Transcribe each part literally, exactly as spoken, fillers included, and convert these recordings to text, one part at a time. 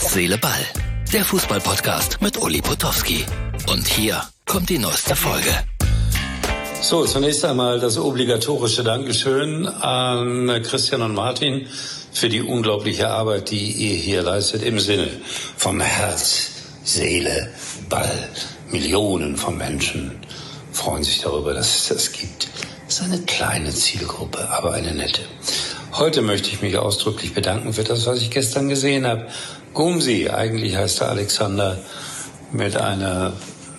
Herz, Seele, Ball. Der Fußball-Podcast mit Uli Potowski. Und hier kommt die neueste Folge. So, zunächst einmal das obligatorische Dankeschön an Christian und Martin für die unglaubliche Arbeit, die ihr hier leistet im Sinne von Herz, Seele, Ball. Millionen von Menschen freuen sich darüber, dass es das gibt. Es ist eine kleine Zielgruppe, aber eine nette. Heute möchte ich mich ausdrücklich bedanken für das, was ich gestern gesehen habe. Gumsi, eigentlich heißt er Alexander, mit einer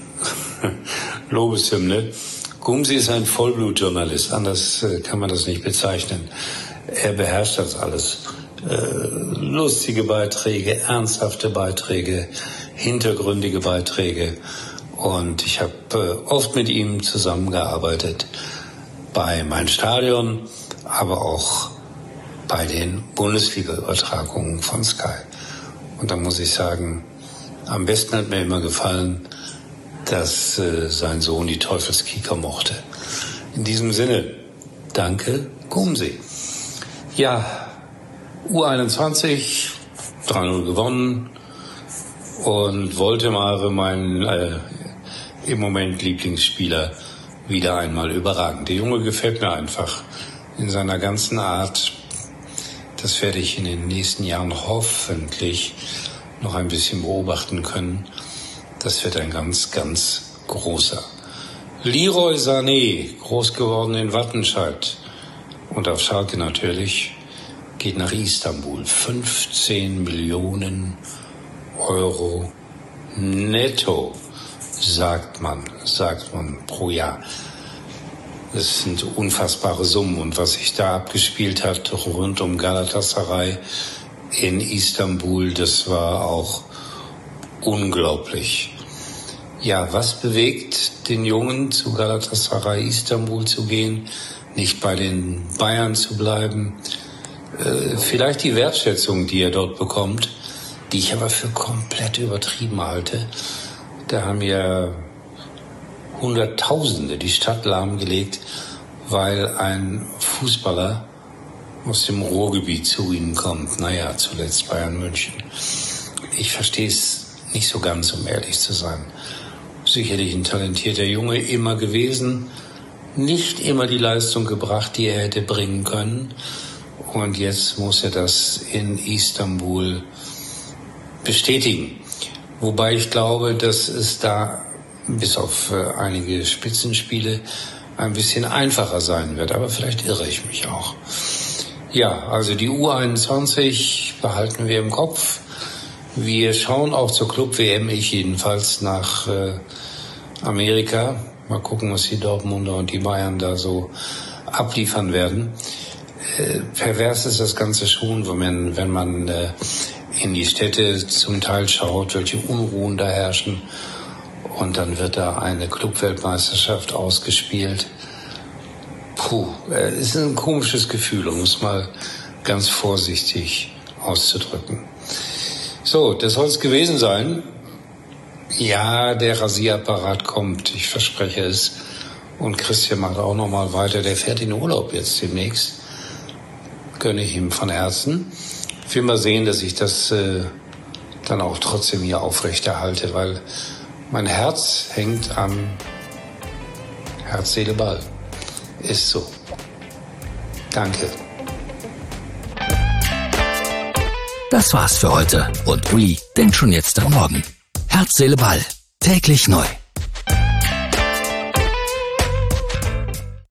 Lobeshymne. Gumsi ist ein Vollblutjournalist, anders kann man das nicht bezeichnen. Er beherrscht das alles. Äh, lustige Beiträge, ernsthafte Beiträge, hintergründige Beiträge. Und ich habe äh, oft mit ihm zusammengearbeitet bei Mein Stadion, aber auch bei den Bundesliga-Übertragungen von Sky. Und da muss ich sagen, am besten hat mir immer gefallen, dass äh, sein Sohn die Teufelskicker mochte. In diesem Sinne, danke, Gumsi. Ja, U einundzwanzig, drei null gewonnen und Woltemare, mein äh, im Moment Lieblingsspieler, wieder einmal überragend. Der Junge gefällt mir einfach in seiner ganzen Art. Das werde ich in den nächsten Jahren hoffentlich noch ein bisschen beobachten können. Das wird ein ganz, ganz großer. Leroy Sané, groß geworden in Wattenscheid und auf Schalke natürlich, geht nach Istanbul. fünfzehn Millionen Euro netto, sagt man, sagt man pro Jahr. Das sind unfassbare Summen. Und was sich da abgespielt hat rund um Galatasaray in Istanbul, das war auch unglaublich. Ja, was bewegt den Jungen, zu Galatasaray Istanbul zu gehen, nicht bei den Bayern zu bleiben? Äh, vielleicht die Wertschätzung, die er dort bekommt, die ich aber für komplett übertrieben halte. Da haben ja Hunderttausende die Stadt lahmgelegt, weil ein Fußballer aus dem Ruhrgebiet zu ihnen kommt. Naja, zuletzt Bayern München. Ich verstehe es nicht so ganz, um ehrlich zu sein. Sicherlich ein talentierter Junge immer gewesen, nicht immer die Leistung gebracht, die er hätte bringen können. Und jetzt muss er das in Istanbul bestätigen. Wobei ich glaube, dass es da bis auf äh, einige Spitzenspiele ein bisschen einfacher sein wird. Aber vielleicht irre ich mich auch. Ja, also die U einundzwanzig behalten wir im Kopf. Wir schauen auch zur Club-W M, ich jedenfalls, nach äh, Amerika. Mal gucken, was die Dortmunder und die Bayern da so abliefern werden. Äh, pervers ist das Ganze schon, wenn man, wenn man äh, in die Städte zum Teil schaut, welche Unruhen da herrschen. Und dann wird da eine Clubweltmeisterschaft ausgespielt. Puh, äh, ist ein komisches Gefühl, um es mal ganz vorsichtig auszudrücken. So, das soll es gewesen sein. Ja, der Rasierapparat kommt, ich verspreche es. Und Christian macht auch noch mal weiter. Der fährt in Urlaub jetzt demnächst. Gönne ich ihm von Herzen. Ich will mal sehen, dass ich das äh, dann auch trotzdem hier aufrechterhalte, weil mein Herz hängt am Herz, Seele, Ball. Ist so. Danke. Das war's für heute. Und Uli denkt schon jetzt am Morgen. Herz, Seele, Ball. Täglich neu.